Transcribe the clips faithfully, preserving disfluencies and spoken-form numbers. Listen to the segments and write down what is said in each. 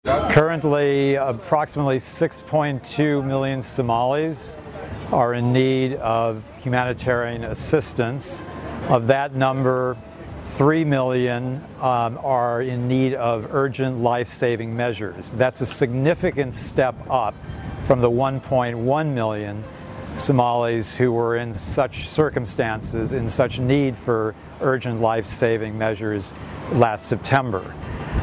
Currently, approximately six point two million Somalis are in need of humanitarian assistance. Of that number, three million um, are in need of urgent life-saving measures. That's a significant step up from the one point one million Somalis who were in such circumstances, in such need for urgent life-saving measures last September.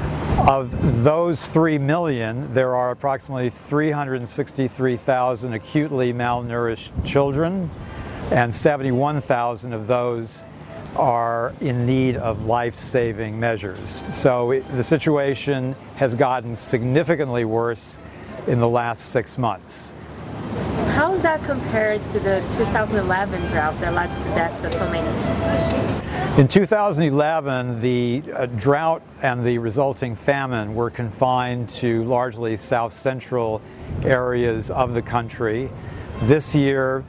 Of those three million, there are approximately three hundred sixty-three thousand acutely malnourished children, and seventy-one thousand of those are in need of life-saving measures. So it, the situation has gotten significantly worse in the last six months. How is that compared to the two thousand eleven drought that led to the deaths of so many? In two thousand eleven, the uh, drought and the resulting famine were confined to largely south-central areas of the country. This year,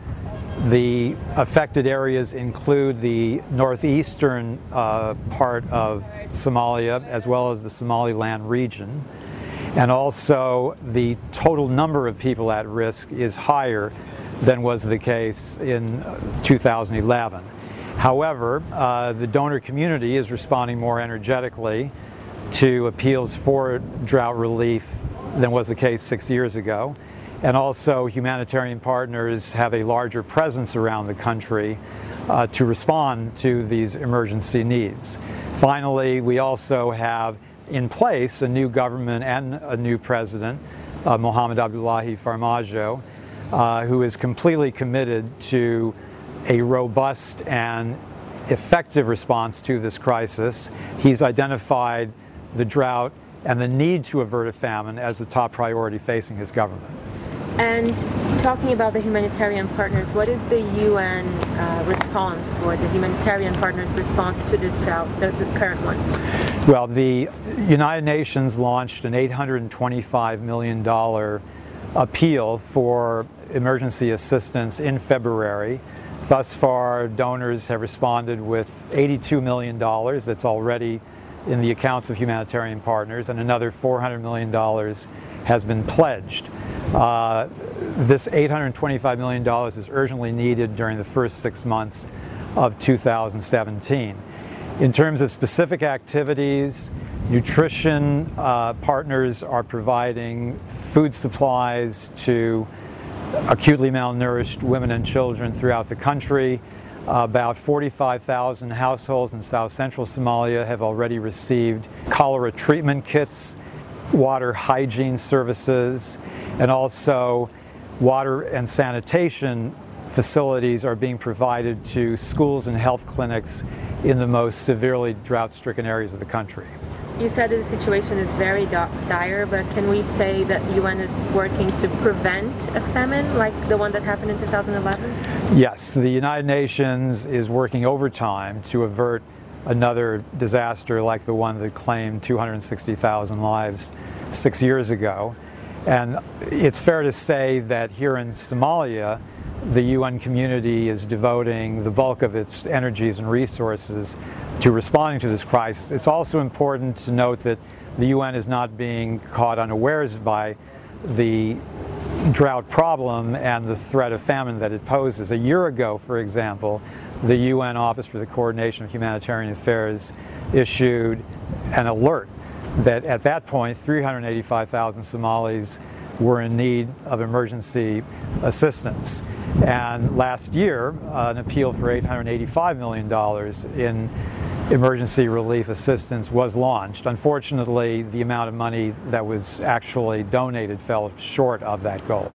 the affected areas include the northeastern uh, part of Somalia, as well as the Somaliland region. And also, the total number of people at risk is higher than was the case in two thousand eleven. However, uh, the donor community is responding more energetically to appeals for drought relief than was the case six years ago. And also, humanitarian partners have a larger presence around the country uh, to respond to these emergency needs. Finally, we also have in place a new government and a new president, uh, Mohamed Abdullahi Farmajo, uh, who is completely committed to a robust and effective response to this crisis. He's identified the drought and the need to avert a famine as the top priority facing his government. And talking about the humanitarian partners, what is the U N uh, response, or the humanitarian partners' response to this drought, the, the current one? Well, the United Nations launched an eight hundred twenty-five million dollars appeal for emergency assistance in February. Thus far, donors have responded with eighty-two million dollars that's already in the accounts of humanitarian partners, and another four hundred million dollars has been pledged. Uh, this eight hundred twenty-five million dollars is urgently needed during the first six months of two thousand seventeen. In terms of specific activities, nutrition uh, partners are providing food supplies to acutely malnourished women and children throughout the country. Uh, about forty-five thousand households in south central Somalia have already received cholera treatment kits, water hygiene services, and also water and sanitation facilities are being provided to schools and health clinics in the most severely drought-stricken areas of the country. You said that the situation is very dire, but can we say that the U N is working to prevent a famine like the one that happened in two thousand eleven? Yes, the United Nations is working overtime to avert another disaster like the one that claimed two hundred sixty thousand lives six years ago. And it's fair to say that here in Somalia, the U N community is devoting the bulk of its energies and resources to responding to this crisis. It's also important to note that the U N is not being caught unawares by the drought problem and the threat of famine that it poses. A year ago, for example, the U N Office for the Coordination of Humanitarian Affairs issued an alert that at that point three hundred eighty-five thousand Somalis were in need of emergency assistance. And last year, uh, an appeal for eight hundred eighty-five million dollars in emergency relief assistance was launched. Unfortunately, the amount of money that was actually donated fell short of that goal.